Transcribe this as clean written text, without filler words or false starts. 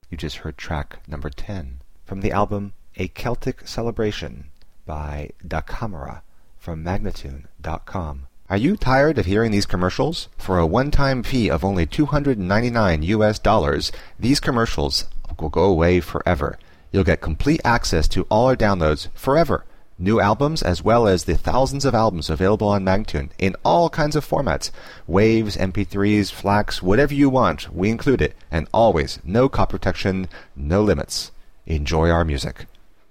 You just heard track number 10 from the album A Celtic Celebration by Da Camera from Magnatune.com. Are you tired of hearing these commercials? For a one-time fee of only $299, these commercials will go away forever. You'll get complete access to all our downloads forever. New albums as well as the thousands of albums available on Magnatune in all kinds of formats. Waves, MP3s, FLAC, whatever you want, we include it. And always, no copy protection, no limits. Enjoy our music.